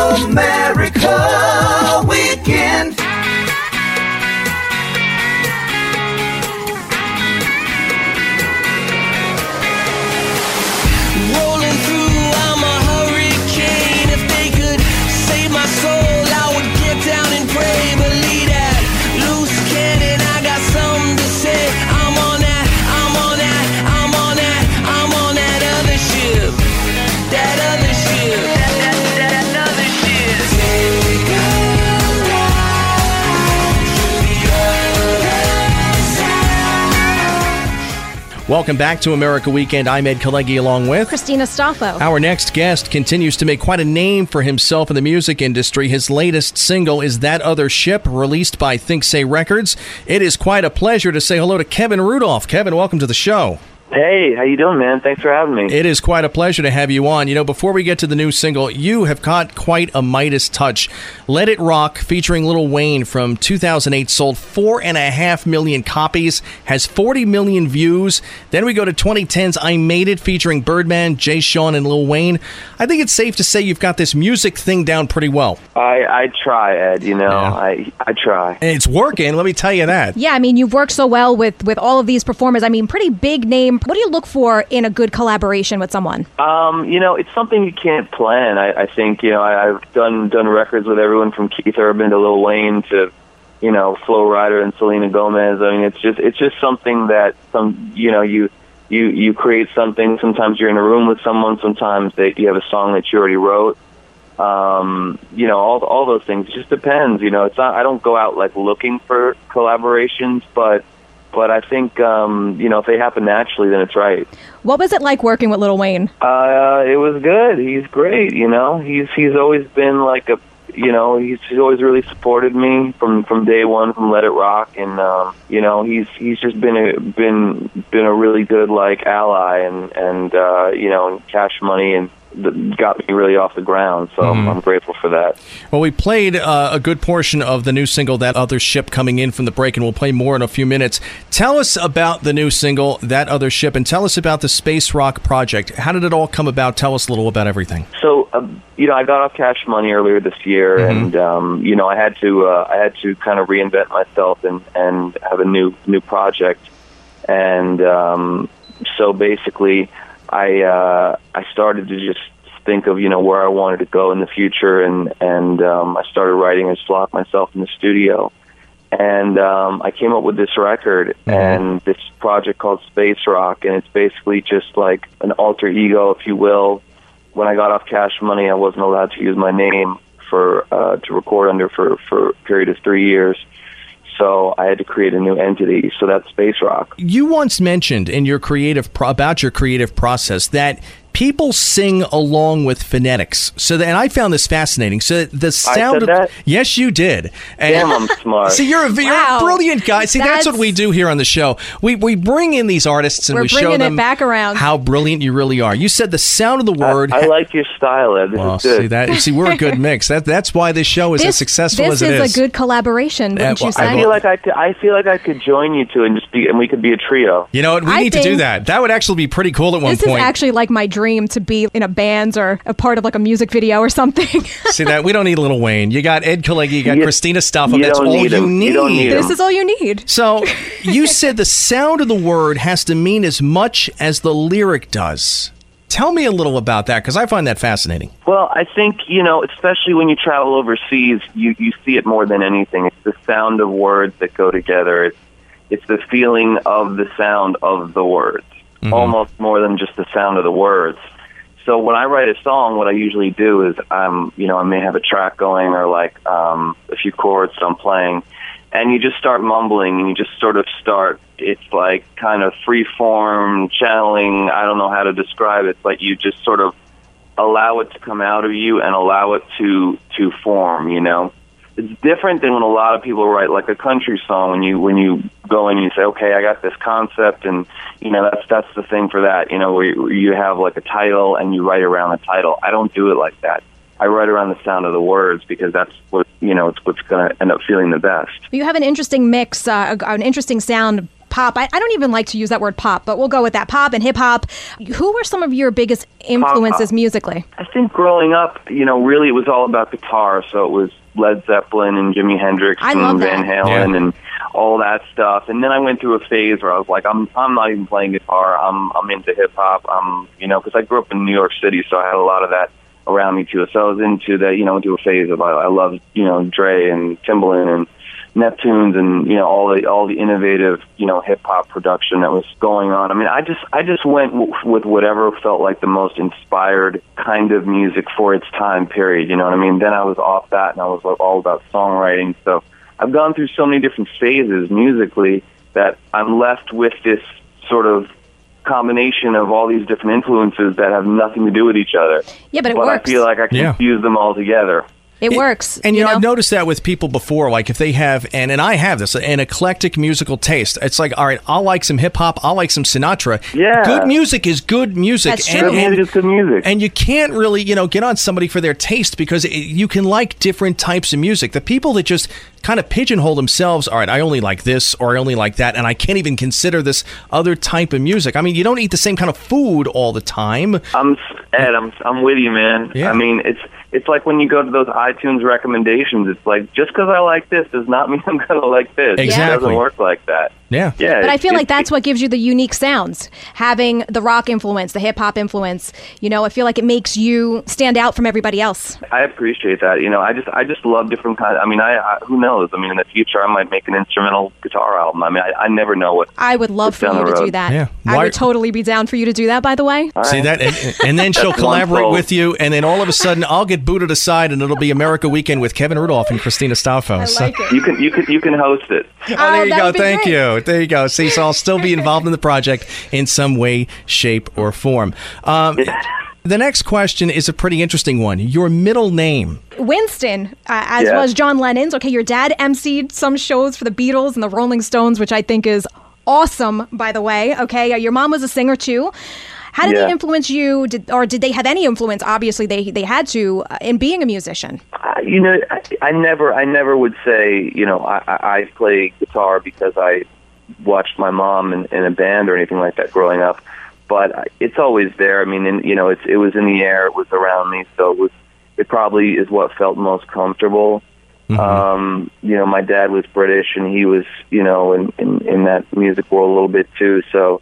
America Weekend. Rolling through, I'm a hurricane. If they could save my soul, I would get down and pray. Believe that, loose cannon, I got something to say. I'm on that, I'm on that, I'm on that, I'm on that other ship. That other ship, that other ship. Take a ride to the other side. Welcome back to America Weekend. I'm Ed Kalegi along with Christina Staffo. Our next guest continues to make quite a name for himself in the music industry. His latest single is That Other Ship, released by Think Say Records. It is quite a pleasure to say hello to Kevin Rudolph. Kevin, welcome to the show. Hey, how you doing, man? Thanks for having me. It is quite a pleasure to have you on. You know, before we get to the new single, you have got quite a Midas touch. Let It Rock, featuring Lil Wayne from 2008, sold 4.5 million copies, has 40 million views. Then we go to 2010's I Made It, featuring Birdman, Jay Sean, and Lil Wayne. I think it's safe to say you've got this music thing down pretty well. I try, Ed, you know. Yeah. I try. And it's working, let me tell you that. Yeah, I mean, you've worked so well with all of these performers. I mean, pretty big name. What do you look for in a good collaboration with someone? You know, it's something you can't plan. I think, you know, I've done records with everyone from Keith Urban to Lil Wayne to, you know, Flo Rida and Selena Gomez. I mean, it's just something that you create something. Sometimes you're in a room with someone. Sometimes you have a song that you already wrote. You know, all those things. It just depends. You know, it's not. I don't go out like looking for collaborations, but I think, you know, if they happen naturally, then it's right. What was it like working with Lil Wayne? It was good. He's great, you know. He's always been like he's always really supported me from day one, from Let It Rock, and you know, he's just been a really good like ally, and you know, and Cash Money and got me really off the ground, so I'm grateful for that. Well, we played a good portion of the new single, That Other Ship, coming in from the break, and we'll play more in a few minutes. Tell us about the new single, That Other Ship, and tell us about the Space Rock project. How did it all come about? Tell us a little about everything. So, you know, I got off Cash Money earlier this year, and you know, I had to kind of reinvent myself and have a new project, and so basically, I started to just think of, you know, where I wanted to go in the future, and I started writing. I just locked myself in the studio, and I came up with this record and this project called Space Rock, and it's basically just like an alter ego, if you will. When I got off Cash Money, I wasn't allowed to use my name to record under for a period of 3 years. So I had to create a new entity. So that's Space Rock. You once mentioned in your about your creative process that people sing along with phonetics. And I found this fascinating. So the sound I said that? Yes, you did. And damn, I'm smart. See, you're a brilliant guy. See, that's what we do here on the show. We bring in these artists and we show them back around how brilliant you really are. You said the sound of the word. I like your style, Ed. This is good. See, we're a good mix. That's why this show is as successful as it is. This is a good collaboration, wouldn't you say? I feel like I could join you two and we could be a trio. You know what? We need to do that. That would actually be pretty cool at one point. This is actually like my dream, to be in a band or a part of like a music video or something. See that? We don't need Lil Wayne. You got Ed Kalegi, you got Christina Staffo. That's all you need. You don't need this is all you need. So you said the sound of the word has to mean as much as the lyric does. Tell me a little about that, because I find that fascinating. Well, I think, you know, especially when you travel overseas, you see it more than anything. It's the sound of words that go together. It's the feeling of the sound of the words, almost more than just the sound of the words. So when I write a song, what I usually do is, you know, I may have a track going or like a few chords that I'm playing, and you just start mumbling and you just sort of start. It's like kind of free form channeling. I don't know how to describe it, but you just sort of allow it to come out of you and allow it to form. You know, it's different than when a lot of people write like a country song. When you go in and you say, okay, I got this concept, and you know, that's the thing for that. You know, where you have like a title and you write around the title. I don't do it like that. I write around the sound of the words, because that's what, you know, it's what's going to end up feeling the best. You have an interesting mix, an interesting sound pop. I don't even like to use that word pop, but we'll go with that. Pop and hip hop. Who were some of your biggest influences musically? I think growing up, really it was all about guitar. So it was Led Zeppelin and Jimi Hendrix and Van Halen and all that stuff. And then I went through a phase where I was like, I'm not even playing guitar. I'm into hip hop. Because I grew up in New York City, so I had a lot of that around me too. So I was into that, into a phase of I loved, Dre and Timbaland and Neptunes and all the innovative hip hop production that was going on. I mean, I just went with whatever felt like the most inspired kind of music for its time period. You know what I mean? Then I was off that and I was all about songwriting. So I've gone through so many different phases musically that I'm left with this sort of combination of all these different influences that have nothing to do with each other. Yeah, but it works. I feel like I can fuse them all together. It works. And, I've noticed that with people before, like if they have, and I have this, an eclectic musical taste. It's like, all right, I'll like some hip-hop, I'll like some Sinatra. Yeah. Good music is good music. That's true. Good music is good music. And you can't really, get on somebody for their taste because you can like different types of music. The people that just kind of pigeonhole themselves, all right, I only like this or I only like that, and I can't even consider this other type of music. I mean, you don't eat the same kind of food all the time. I'm with you, man. Yeah. I mean, it's like when you go to those iTunes recommendations, it's like, just because I like this does not mean I'm going to like this. Exactly. It doesn't work like that. Yeah. But I feel like that's what gives you the unique sounds. Having the rock influence, the hip-hop influence, I feel like it makes you stand out from everybody else. I appreciate that. I just love different kinds. I mean, who knows? I mean, in the future, I might make an instrumental guitar album. I mean, I never know what. I would love for you to do that. Yeah. I would totally be down for you to do that, by the way. All See right. that? And then she'll collaborate wonderful. with you, and then all of a sudden, I'll get booted aside, and it'll be America Weekend with Kevin Rudolph and Christina Stauffer. I like it. You can host it. Oh, there you that go. would be Thank great. you. There you go. See, so I'll still be involved in the project in some way, shape, or form. The next question is a pretty interesting one. Your middle name. Winston, as was John Lennon's. Okay, your dad emceed some shows for the Beatles and the Rolling Stones, which I think is awesome, by the way. Okay, your mom was a singer too. How did they influence you, did they have any influence? Obviously, they had to in being a musician. I never would say I play guitar because I watched my mom in a band or anything like that growing up. But it's always there. I mean, it was in the air. It was around me, so it probably is what felt most comfortable. Mm-hmm. My dad was British, and he was, in that music world a little bit too. So,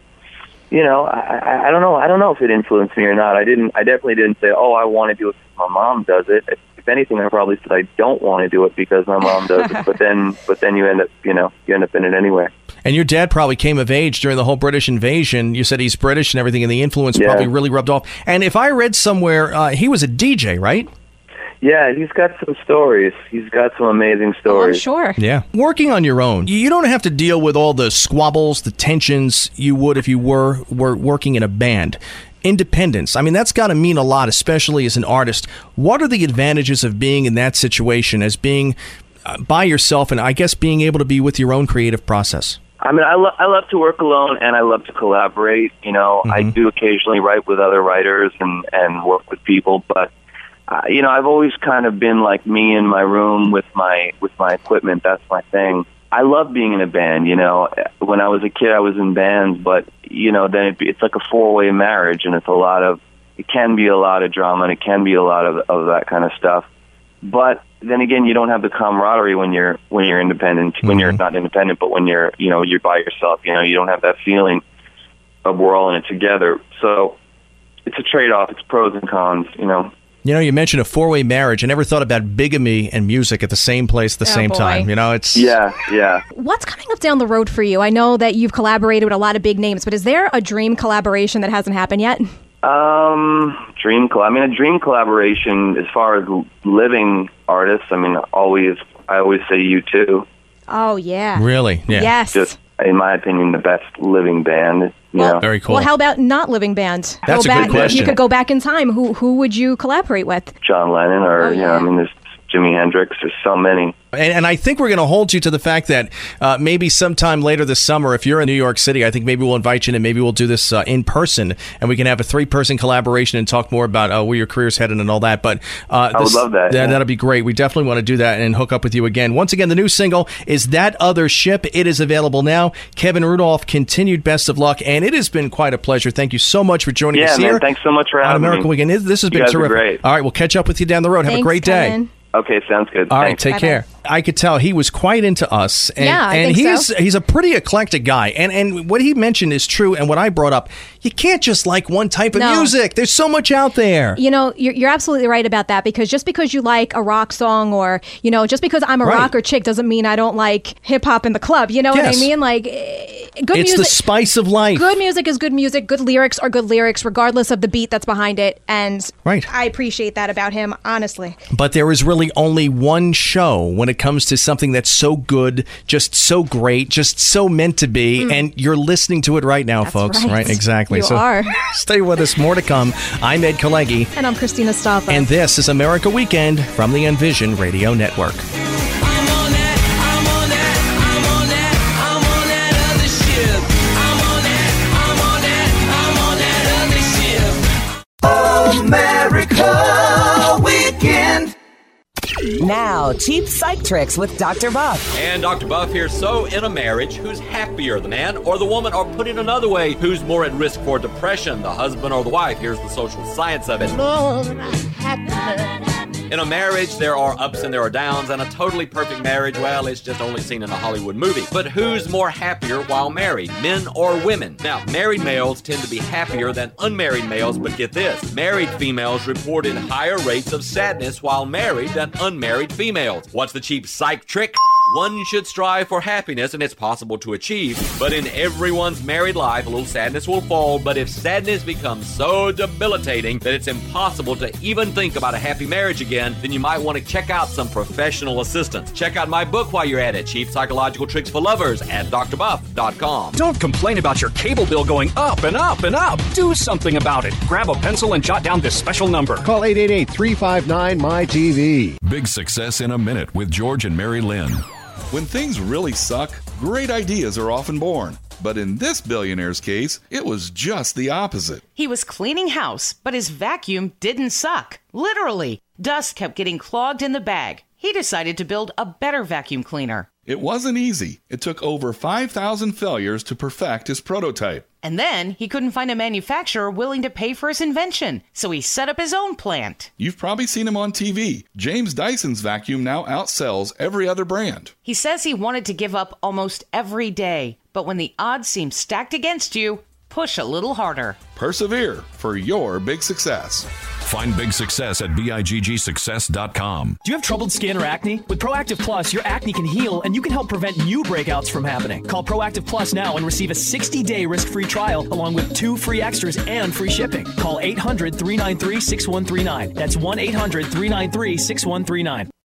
I don't know. I don't know if it influenced me or not. I definitely didn't say, oh, I want to do it because my mom does it. If anything, I probably said I don't want to do it because my mom does it. But then you end up, in it anyway. And your dad probably came of age during the whole British invasion. You said he's British and everything, and the influence probably really rubbed off. And if I read somewhere, he was a DJ, right? Yeah, he's got some stories. He's got some amazing stories. I'm sure. Yeah. Working on your own, you don't have to deal with all the squabbles, the tensions you would if you were working in a band. Independence, I mean, that's got to mean a lot, especially as an artist. What are the advantages of being in that situation, as being by yourself, and I guess being able to be with your own creative process? I mean, I love to work alone, and I love to collaborate. I do occasionally write with other writers and work with people, but I've always kind of been like me in my room with my equipment. That's my thing. I love being in a band. When I was a kid, I was in bands, but then it's like a 4-way marriage, and it can be a lot of drama, and it can be a lot of that kind of stuff. But then again, you don't have the camaraderie when you're independent. When you're not independent, but when you're by yourself. You don't have that feeling of we're all in it together. So it's a trade-off. It's pros and cons. You mentioned a 4-way marriage. I never thought about bigamy and music at the same place at the same time. It's... Yeah. What's coming up down the road for you? I know that you've collaborated with a lot of big names, but is there a dream collaboration that hasn't happened yet? A dream collaboration as far as living artists. I mean, I always say U2. Oh, yeah. Really? Yeah. Yes. Just, in my opinion, the best living band. Very cool. Well, how about not living band? That's a good question. You could go back in time. Who would you collaborate with? John Lennon, or I mean, Jimi Hendrix. There's so many. And I think we're going to hold you to the fact that maybe sometime later this summer, if you're in New York City, I think maybe we'll invite you in and maybe we'll do this in person and we can have a 3-person collaboration and talk more about where your career's headed and all that. But I would love that. That'll be great. We definitely want to do that and hook up with you again. Once again, the new single is That Other Ship. It is available now. Kevin Rudolph, continued best of luck. And it has been quite a pleasure. Thank you so much for joining us here. Yeah, man. Thanks so much for having me. On American Weekend. This has been terrific. Great. All right, we'll catch up with you down the road. Have a great Kevin. day. Okay, sounds good. All right, Thanks. take Bye-bye. care. I could tell he was quite into us. And, Yeah, I and think so. he's a pretty eclectic guy. And what he mentioned is true. And what I brought up, you can't just like one type of music. There's so much out there. You know, you're absolutely right about that, because just because you like a rock song or, you know, just because I'm a rocker chick doesn't mean I don't like hip hop in the club. You know what I mean? Like, good music. It's the spice of life. Good music is good music. Good lyrics are good lyrics, regardless of the beat that's behind it. And I appreciate that about him, honestly. But there is really only one show when it comes to something that's so good, just so great, just so meant to be, and you're listening to it right now, folks. Right, exactly. You are. Stay with us. More to come. I'm Ed Kalegi. And I'm Christina Stoffa. And this is America Weekend from the Envision Radio Network. America Weekend. Now, cheap psych tricks with Dr. Buff. And Dr. Buff here. So, in a marriage, who's happier, the man or the woman? Or put it another way, who's more at risk for depression, the husband or the wife? Here's the social science of it. In a marriage, there are ups and there are downs, and a totally perfect marriage, well, it's just only seen in a Hollywood movie. But who's more happier while married, men or women? Now, married males tend to be happier than unmarried males, but get this. Married females reported higher rates of sadness while married than unmarried females. What's the cheap psych trick? One should strive for happiness, and it's possible to achieve. But in everyone's married life, a little sadness will fall. But if sadness becomes so debilitating that it's impossible to even think about a happy marriage again, then you might want to check out some professional assistance. Check out my book while you're at it, Cheap Psychological Tricks for Lovers, at drbuff.com. Don't complain about your cable bill going up and up and up. Do something about it. Grab a pencil and jot down this special number. Call 888-359-MY-TV. Big Success in a Minute with George and Mary Lynn. When things really suck, great ideas are often born. But in this billionaire's case, it was just the opposite. He was cleaning house, but his vacuum didn't suck. Literally. Dust kept getting clogged in the bag. He decided to build a better vacuum cleaner. It wasn't easy. It took over 5,000 failures to perfect his prototype. And then he couldn't find a manufacturer willing to pay for his invention, so he set up his own plant. You've probably seen him on TV. James Dyson's vacuum now outsells every other brand. He says he wanted to give up almost every day, but when the odds seem stacked against you, push a little harder. Persevere for your big success. Find big success at biggsuccess.com. Do you have troubled skin or acne? With Proactive Plus, your acne can heal and you can help prevent new breakouts from happening. Call Proactive Plus now and receive a 60-day risk-free trial along with 2 free extras and free shipping. Call 800-393-6139. That's 1-800-393-6139.